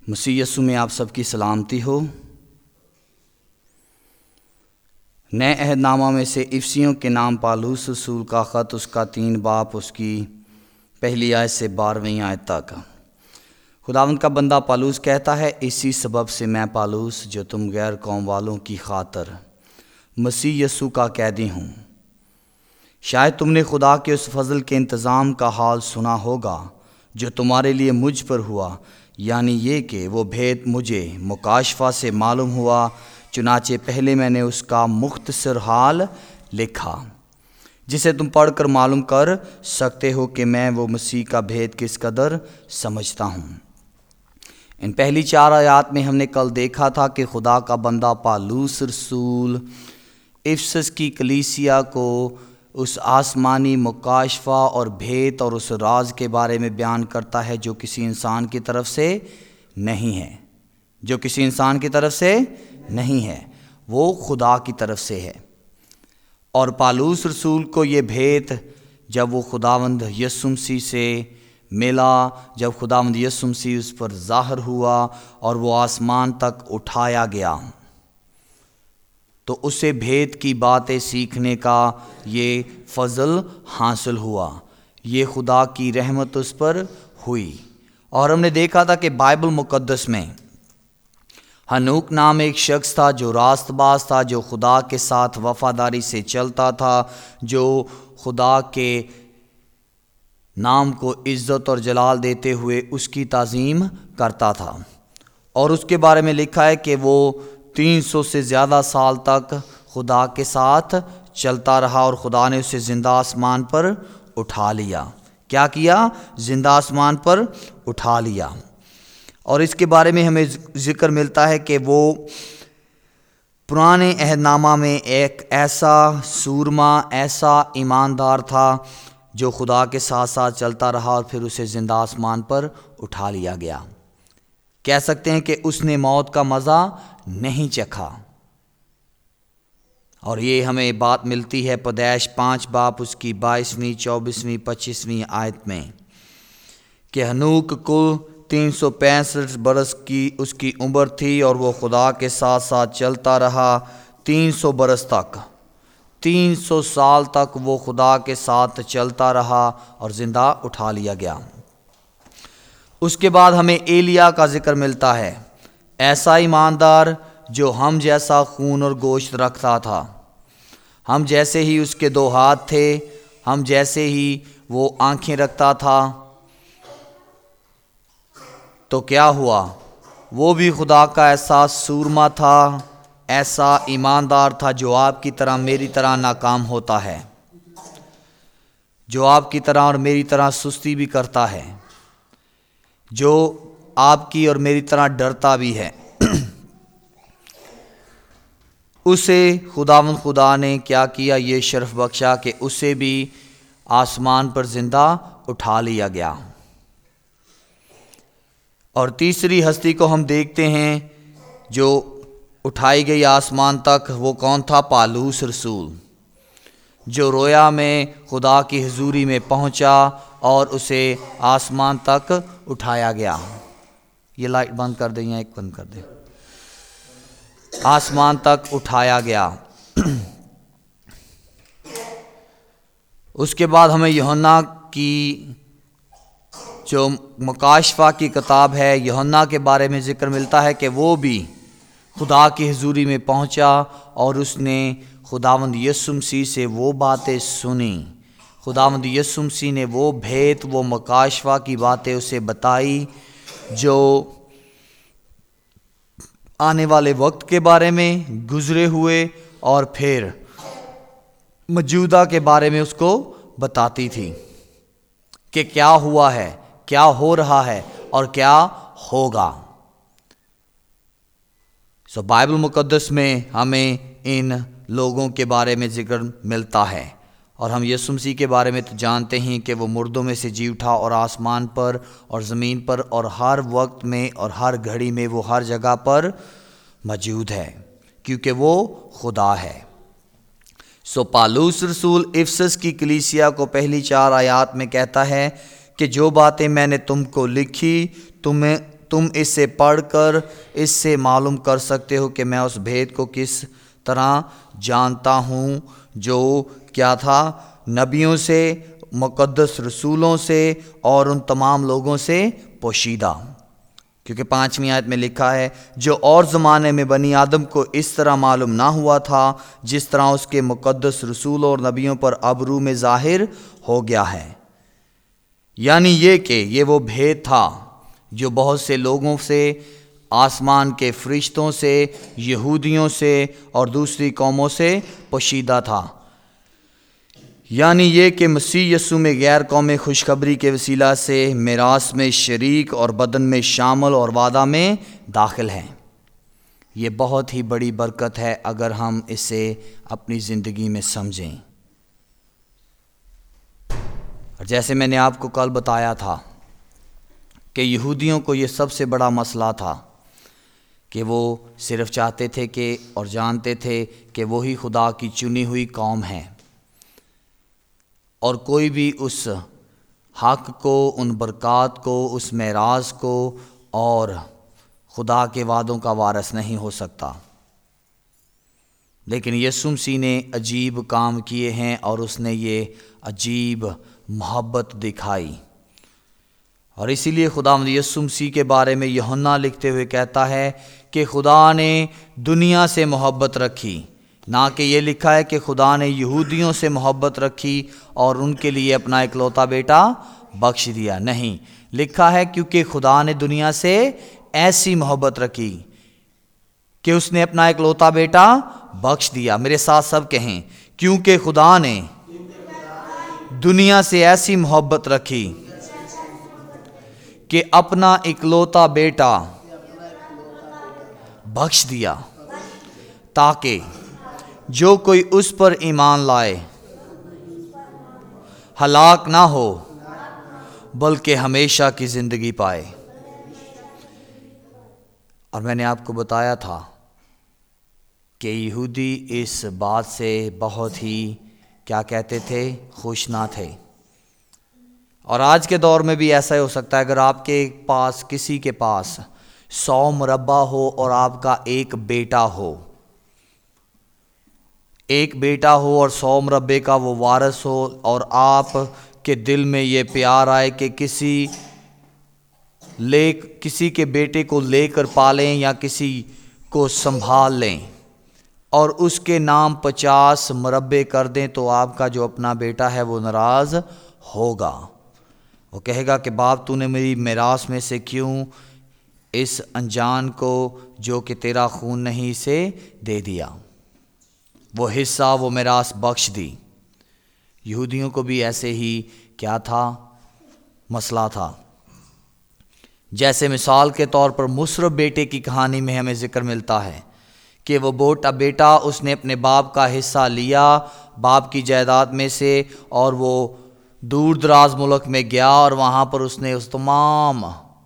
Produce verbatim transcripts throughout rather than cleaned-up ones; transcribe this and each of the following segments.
مسیح یسوع میں آپ سب کی سلامتی ہو۔ نئے عہد نامہ میں سے افسیوں کے نام پالوس رسول کا خط، اس کا تین باپ، اس کی پہلی آیت سے بارہویں آیت تک۔ خداوند کا بندہ پالوس کہتا ہے، اسی سبب سے میں پالوس جو تم غیر قوم والوں کی خاطر مسیح یسوع کا قیدی ہوں۔ شاید تم نے خدا کے اس فضل کے انتظام کا حال سنا ہوگا جو تمہارے لیے مجھ پر ہوا، یعنی یہ کہ وہ بھید مجھے مکاشفہ سے معلوم ہوا، چنانچہ پہلے میں نے اس کا مختصر حال لکھا، جسے تم پڑھ کر معلوم کر سکتے ہو کہ میں وہ مسیح کا بھید کس قدر سمجھتا ہوں۔ ان پہلی چار آیات میں ہم نے کل دیکھا تھا کہ خدا کا بندہ پالوس رسول افسس کی کلیسیا کو اس آسمانی مکاشفہ اور بھید اور اس راز کے بارے میں بیان کرتا ہے جو کسی انسان کی طرف سے نہیں ہے جو کسی انسان کی طرف سے نہیں ہے وہ خدا کی طرف سے ہے۔ اور پالوس رسول کو یہ بھید جب وہ خداوند یسوع مسیح سے ملا، جب خداوند یسوع مسیح اس پر ظاہر ہوا اور وہ آسمان تک اٹھایا گیا، تو اسے بھید کی باتیں سیکھنے کا یہ فضل حاصل ہوا، یہ خدا کی رحمت اس پر ہوئی۔ اور ہم نے دیکھا تھا کہ بائبل مقدس میں ہنوک نام ایک شخص تھا جو راست باز تھا، جو خدا کے ساتھ وفاداری سے چلتا تھا، جو خدا کے نام کو عزت اور جلال دیتے ہوئے اس کی تعظیم کرتا تھا۔ اور اس کے بارے میں لکھا ہے کہ وہ تین سو سے زیادہ سال تک خدا کے ساتھ چلتا رہا اور خدا نے اسے زندہ آسمان پر اٹھا لیا۔ کیا کیا؟ زندہ آسمان پر اٹھا لیا۔ اور اس کے بارے میں ہمیں ذکر ملتا ہے کہ وہ پرانے عہد نامہ میں ایک ایسا سورما، ایسا ایماندار تھا جو خدا کے ساتھ ساتھ چلتا رہا اور پھر اسے زندہ آسمان پر اٹھا لیا گیا۔ کہہ سکتے ہیں کہ اس نے موت کا مزہ نہیں چکھا۔ اور یہ ہمیں بات ملتی ہے پیدائش پانچ باپ اس کی بائیسویں، چوبیسویں، پچیسویں آیت میں کہ ہنوک کل تین سو پینسٹھ برس کی اس کی عمر تھی اور وہ خدا کے ساتھ ساتھ چلتا رہا تین سو برس تک۔ تین سو سال تک وہ خدا کے ساتھ چلتا رہا اور زندہ اٹھا لیا گیا۔ اس کے بعد ہمیں ایلیا کا ذکر ملتا ہے، ایسا ایماندار جو ہم جیسا خون اور گوشت رکھتا تھا، ہم جیسے ہی اس کے دو ہاتھ تھے، ہم جیسے ہی وہ آنکھیں رکھتا تھا۔ تو کیا ہوا؟ وہ بھی خدا کا ایسا سورما تھا، ایسا ایماندار تھا جو آپ کی طرح میری طرح ناکام ہوتا ہے، جو آپ کی طرح اور میری طرح سستی بھی کرتا ہے، جو آپ کی اور میری طرح ڈرتا بھی ہے۔ اسے خداوند خدا نے کیا کیا؟ یہ شرف بخشا کہ اسے بھی آسمان پر زندہ اٹھا لیا گیا۔ اور تیسری ہستی کو ہم دیکھتے ہیں جو اٹھائی گئی آسمان تک، وہ کون تھا؟ پالوس رسول، جو رویا میں خدا کی حضوری میں پہنچا اور اسے آسمان تک اٹھایا گیا۔ یہ لائٹ بند کر دیں یا ایک بند کر دیں۔ آسمان تک اٹھایا گیا۔ اس کے بعد ہمیں یوحنا کی جو مکاشفہ کی کتاب ہے، یوحنا کے بارے میں ذکر ملتا ہے کہ وہ بھی خدا کی حضوری میں پہنچا اور اس نے خداوند یسوع مسیح سے وہ باتیں سنی۔ خداوند یسوع مسیح نے وہ بھید، وہ مکاشفہ کی باتیں اسے بتائی جو آنے والے وقت کے بارے میں، گزرے ہوئے اور پھر موجودہ کے بارے میں اس کو بتاتی تھی کہ کیا ہوا ہے، کیا ہو رہا ہے اور کیا ہوگا۔ سو بائبل مقدس میں ہمیں ان لوگوں کے بارے میں ذکر ملتا ہے، اور ہم یسوع مسیح کے بارے میں تو جانتے ہیں کہ وہ مردوں میں سے جی اٹھا اور آسمان پر اور زمین پر اور ہر وقت میں اور ہر گھڑی میں وہ ہر جگہ پر موجود ہے، کیونکہ وہ خدا ہے۔ سو پالوس رسول افسس کی کلیسیا کو پہلی چار آیات میں کہتا ہے کہ جو باتیں میں نے تم کو لکھی تمہیں تم اس سے پڑھ کر اس سے معلوم کر سکتے ہو کہ میں اس بھید کو کس طرح جانتا ہوں جو کیا تھا نبیوں سے، مقدس رسولوں سے اور ان تمام لوگوں سے پوشیدہ۔ کیونکہ پانچویں آیت میں لکھا ہے، جو اور زمانے میں بنی آدم کو اس طرح معلوم نہ ہوا تھا جس طرح اس کے مقدس رسولوں اور نبیوں پر اب رو میں ظاہر ہو گیا ہے۔ یعنی یہ کہ یہ وہ بھید تھا جو بہت سے لوگوں سے، آسمان کے فرشتوں سے، یہودیوں سے اور دوسری قوموں سے پوشیدہ تھا۔ یعنی یہ کہ مسیح یسوع میں غیر قومی خوشخبری کے وسیلہ سے میراث میں شریک اور بدن میں شامل اور وعدہ میں داخل ہیں۔ یہ بہت ہی بڑی برکت ہے اگر ہم اسے اپنی زندگی میں سمجھیں۔ اور جیسے میں نے آپ کو کل بتایا تھا کہ یہودیوں کو یہ سب سے بڑا مسئلہ تھا کہ وہ صرف چاہتے تھے کہ اور جانتے تھے کہ وہی خدا کی چنی ہوئی قوم ہے، اور کوئی بھی اس حق کو، ان برکات کو، اس میراث کو اور خدا کے وعدوں کا وارث نہیں ہو سکتا۔ لیکن یسوع مسیح نے عجیب کام کیے ہیں اور اس نے یہ عجیب محبت دکھائی، اور اسی لیے خداوند یسوع مسیح کے بارے میں یوحنا لکھتے ہوئے کہتا ہے کہ خدا نے دنیا سے محبت رکھی، نہ کہ یہ لکھا ہے کہ خدا نے یہودیوں سے محبت رکھی اور ان کے لیے اپنا اکلوتا بیٹا بخش دیا۔ نہیں، لکھا ہے کیونکہ خدا نے دنیا سے ایسی محبت رکھی کہ اس نے اپنا اکلوتا بیٹا بخش دیا۔ میرے ساتھ سب کہیں، کیونکہ خدا نے دنیا سے ایسی محبت رکھی کہ اپنا اکلوتا بیٹا بخش دیا، تاکہ جو کوئی اس پر ایمان لائے ہلاک نہ ہو بلکہ ہمیشہ کی زندگی پائے۔ اور میں نے آپ کو بتایا تھا کہ یہودی اس بات سے بہت ہی کیا کہتے تھے، خوش نہ تھے۔ اور آج کے دور میں بھی ایسا ہی ہو سکتا ہے، اگر آپ کے پاس کسی کے پاس سو مربع ہو اور آپ کا ایک بیٹا ہو، ایک بیٹا ہو اور سو مربع کا وہ وارث ہو، اور آپ کے دل میں یہ پیار آئے کہ کسی لے کسی کے بیٹے کو لے کر پالیں یا کسی کو سنبھال لیں اور اس کے نام پچاس مربع کر دیں، تو آپ کا جو اپنا بیٹا ہے وہ ناراض ہوگا۔ وہ کہے گا کہ باپ تو نے میری میراث میں سے کیوں اس انجان کو جو کہ تیرا خون نہیں سے دے دیا، وہ حصہ وہ میراث بخش دی۔ یہودیوں کو بھی ایسے ہی کیا تھا، مسئلہ تھا۔ جیسے مثال کے طور پر مصرف بیٹے کی کہانی میں ہمیں ذکر ملتا ہے کہ وہ بوٹا بیٹا اس نے اپنے باپ کا حصہ لیا باپ کی جائیداد میں سے، اور وہ دور دراز ملک میں گیا اور وہاں پر اس نے اس تمام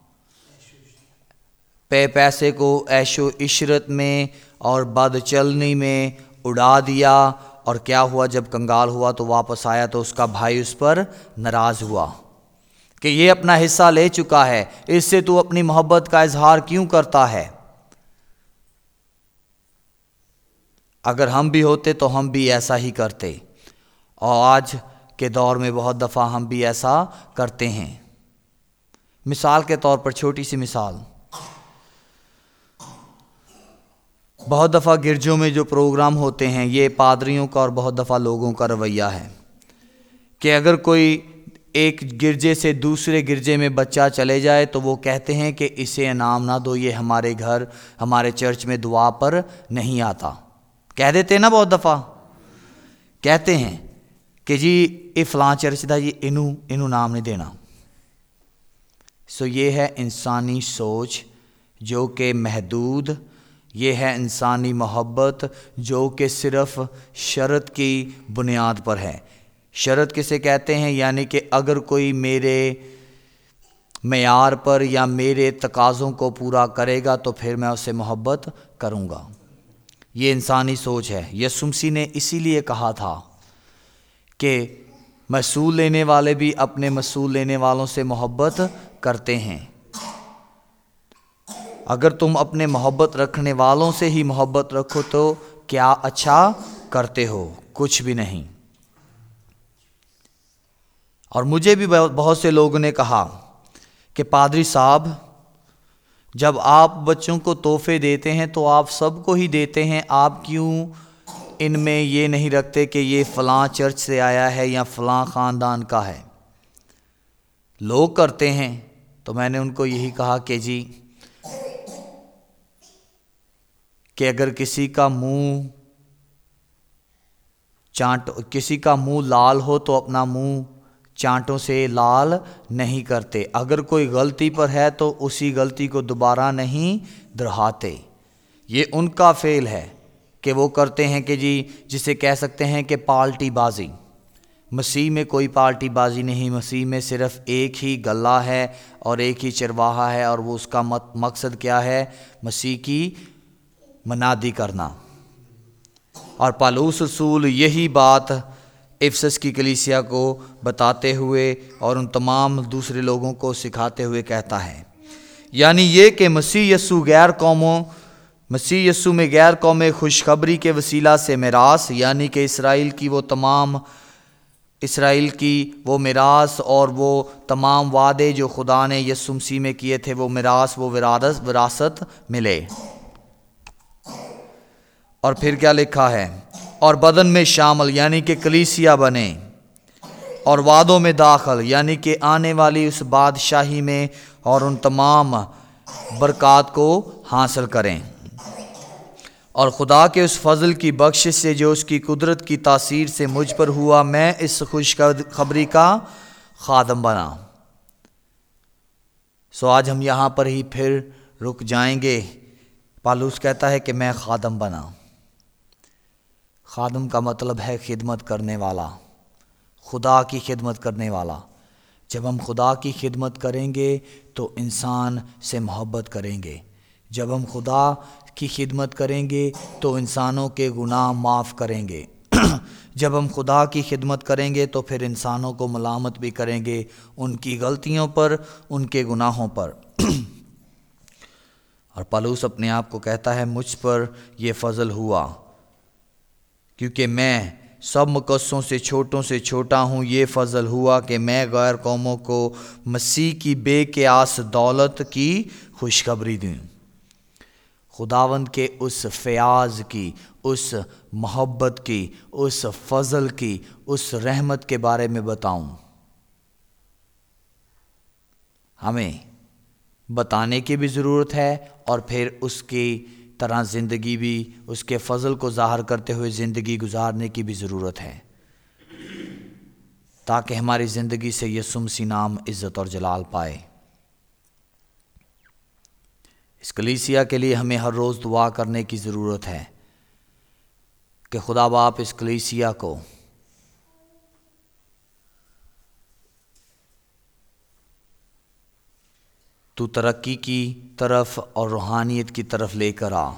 پے پیسے کو عیش و عشرت میں اور بد چلنی میں اڑا دیا، اور کیا ہوا، جب کنگال ہوا تو واپس آیا تو اس کا بھائی اس پر ناراض ہوا کہ یہ اپنا حصہ لے چکا ہے، اس سے تو اپنی محبت کا اظہار کیوں کرتا ہے۔ اگر ہم بھی ہوتے تو ہم بھی ایسا ہی کرتے، اور آج کے دور میں بہت دفعہ ہم بھی ایسا کرتے ہیں۔ مثال کے طور پر چھوٹی سی مثال، بہت دفعہ گرجوں میں جو پروگرام ہوتے ہیں، یہ پادریوں کا اور بہت دفعہ لوگوں کا رویہ ہے کہ اگر کوئی ایک گرجے سے دوسرے گرجے میں بچہ چلے جائے تو وہ کہتے ہیں کہ اسے انعام نہ دو، یہ ہمارے گھر ہمارے چرچ میں دعا پر نہیں آتا۔ کہہ دیتے نا، بہت دفعہ کہتے ہیں کہ جی یہ فلاں چرچ دا، یہ انہوں انہوں نام نہیں دینا۔ سو یہ ہے انسانی سوچ جو کہ محدود، یہ ہے انسانی محبت جو کہ صرف شرط کی بنیاد پر ہے۔ شرط کسے کہتے ہیں؟ یعنی کہ اگر کوئی میرے معیار پر یا میرے تقاضوں کو پورا کرے گا تو پھر میں اسے محبت کروں گا۔ یہ انسانی سوچ ہے۔ یسوع مسیح نے اسی لیے کہا تھا کہ محصول لینے والے بھی اپنے محصول لینے والوں سے محبت کرتے ہیں۔ اگر تم اپنے محبت رکھنے والوں سے ہی محبت رکھو تو کیا اچھا کرتے ہو؟ کچھ بھی نہیں۔ اور مجھے بھی بہت سے لوگوں نے کہا کہ پادری صاحب، جب آپ بچوں کو تحفے دیتے ہیں تو آپ سب کو ہی دیتے ہیں، آپ کیوں ان میں یہ نہیں رکھتے کہ یہ فلاں چرچ سے آیا ہے یا فلاں خاندان کا ہے؟ لوگ کرتے ہیں۔ تو میں نے ان کو یہی کہا کہ جی کہ اگر کسی کا منہ چانٹ کسی کا منہ لال ہو تو اپنا منہ چانٹوں سے لال نہیں کرتے، اگر کوئی غلطی پر ہے تو اسی غلطی کو دوبارہ نہیں دہراتے۔ یہ ان کا فعل ہے کہ وہ کرتے ہیں کہ جی جسے کہہ سکتے ہیں کہ پالٹی بازی۔ مسیح میں کوئی پالٹی بازی نہیں، مسیح میں صرف ایک ہی گلہ ہے اور ایک ہی چرواہا ہے، اور وہ اس کا مقصد کیا ہے؟ مسیح کی منادی کرنا۔ اور پالوس رسول یہی بات افسس کی کلیسیا کو بتاتے ہوئے اور ان تمام دوسرے لوگوں کو سکھاتے ہوئے کہتا ہے، یعنی یہ کہ مسیح یسوع غیر قوموں مسیح یسوع میں غیر قومیں خوشخبری کے وسیلہ سے میراث، یعنی کہ اسرائیل کی وہ تمام اسرائیل کی وہ میراث اور وہ تمام وعدے جو خدا نے یسوع مسیح میں کیے تھے، وہ میراث وہ وراثت ملے۔ اور پھر کیا لکھا ہے؟ اور بدن میں شامل، یعنی کہ کلیسیا بنے، اور وعدوں میں داخل، یعنی کہ آنے والی اس بادشاہی میں، اور ان تمام برکات کو حاصل کریں۔ اور خدا کے اس فضل کی بخشش سے جو اس کی قدرت کی تاثیر سے مجھ پر ہوا، میں اس خوشخبری کا خادم بنا۔ سو آج ہم یہاں پر ہی پھر رک جائیں گے۔ پالوس کہتا ہے کہ میں خادم بنا۔ خادم کا مطلب ہے خدمت کرنے والا، خدا کی خدمت کرنے والا۔ جب ہم خدا کی خدمت کریں گے تو انسان سے محبت کریں گے۔ جب ہم خدا کی خدمت کریں گے تو انسانوں کے گناہ معاف کریں گے۔ جب ہم خدا کی خدمت کریں گے تو پھر انسانوں کو ملامت بھی کریں گے، ان کی غلطیوں پر، ان کے گناہوں پر۔ اور پالوس اپنے آپ کو کہتا ہے، مجھ پر یہ فضل ہوا کیونکہ میں سب مقدسوں سے چھوٹوں سے چھوٹا ہوں۔ یہ فضل ہوا کہ میں غیر قوموں کو مسیح کی بے قیاس دولت کی خوشخبری دوں، خداوند کے اس فیاض کی، اس محبت کی، اس فضل کی، اس رحمت کے بارے میں بتاؤں۔ ہمیں بتانے کی بھی ضرورت ہے اور پھر اس کی طرح زندگی بھی، اس کے فضل کو ظاہر کرتے ہوئے زندگی گزارنے کی بھی ضرورت ہے، تاکہ ہماری زندگی سے یسوع مسیح نام عزت اور جلال پائے۔ اس کلیسیا کے لیے ہمیں ہر روز دعا کرنے کی ضرورت ہے کہ خدا باپ اس کلیسیا کو تو ترقی کی طرف اور روحانیت کی طرف لے کر آ۔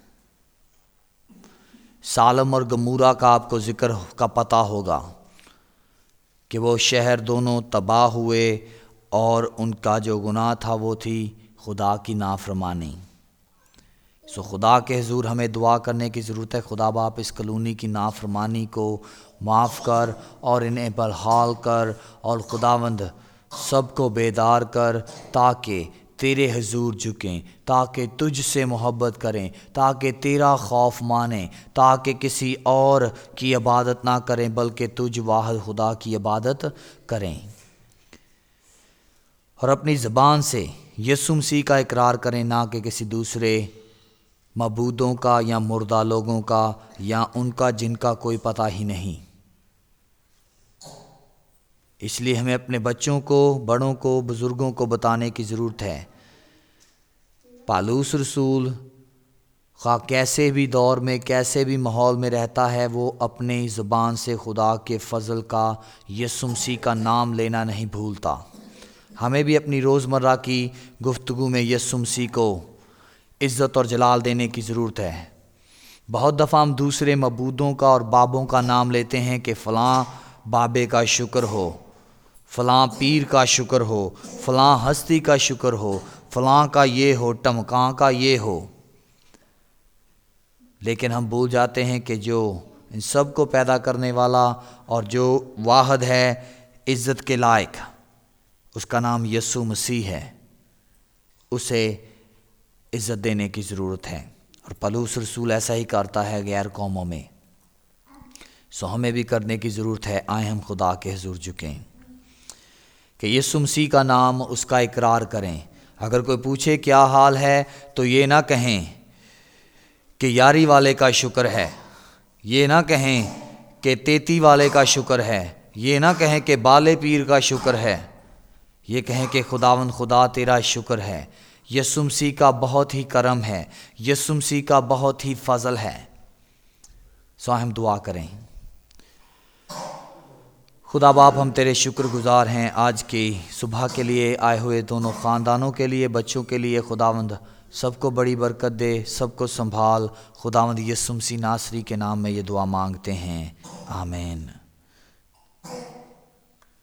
سالم اور گمورا کا آپ کو ذکر کا پتہ ہوگا کہ وہ شہر دونوں تباہ ہوئے، اور ان کا جو گناہ تھا وہ تھی خدا کی نافرمانی۔ سو خدا کے حضور ہمیں دعا کرنے کی ضرورت ہے، خدا باپ اس کلونی کی نافرمانی کو معاف کر اور انہیں بحال کر، اور خداوند سب کو بیدار کر، تاکہ تیرے حضور جھکیں، تاکہ تجھ سے محبت کریں، تاکہ تیرا خوف مانیں، تاکہ کسی اور کی عبادت نہ کریں بلکہ تجھ واحد خدا کی عبادت کریں، اور اپنی زبان سے یسوع مسیح کا اقرار کریں، نہ کہ کسی دوسرے معبودوں کا یا مردہ لوگوں کا یا ان کا جن کا کوئی پتہ ہی نہیں۔ اس لیے ہمیں اپنے بچوں کو، بڑوں کو، بزرگوں کو بتانے کی ضرورت ہے۔ پالوس رسول خواہ کیسے بھی دور میں، کیسے بھی ماحول میں رہتا ہے، وہ اپنی زبان سے خدا کے فضل کا، یسوع مسیح کا نام لینا نہیں بھولتا۔ ہمیں بھی اپنی روزمرہ کی گفتگو میں یسوع مسیح کو عزت اور جلال دینے کی ضرورت ہے۔ بہت دفعہ ہم دوسرے معبودوں کا اور بابوں کا نام لیتے ہیں کہ فلاں بابے کا شکر ہو، فلاں پیر کا شکر ہو، فلاں ہستی کا شکر ہو، فلاں کا یہ ہو، ٹمکاں کا یہ ہو۔ لیکن ہم بھول جاتے ہیں کہ جو ان سب کو پیدا کرنے والا اور جو واحد ہے عزت کے لائق، اس کا نام یسوع مسیح ہے، اسے عزت دینے کی ضرورت ہے۔ اور پولس رسول ایسا ہی کرتا ہے غیر قوموں میں، سو ہمیں بھی کرنے کی ضرورت ہے۔ آئیں ہم خدا کے حضور جھکیں کہ یسوع مسیح کا نام، اس کا اقرار کریں۔ اگر کوئی پوچھے کیا حال ہے تو یہ نہ کہیں کہ یاری والے کا شکر ہے، یہ نہ کہیں کہ تیتی والے کا شکر ہے، یہ نہ کہیں کہ بالے پیر کا شکر ہے، یہ کہیں کہ خداوند خدا تیرا شکر ہے، یسوع مسیح کا بہت ہی کرم ہے، یسوع مسیح کا بہت ہی فضل ہے۔ سو ہم دعا کریں۔ خدا باپ، ہم تیرے شکر گزار ہیں آج کی صبح کے لیے، آئے ہوئے دونوں خاندانوں کے لیے، بچوں کے لیے۔ خداوند سب کو بڑی برکت دے، سب کو سنبھال۔ خداوند یسوع مسیح ناصری کے نام میں یہ دعا مانگتے ہیں، آمین۔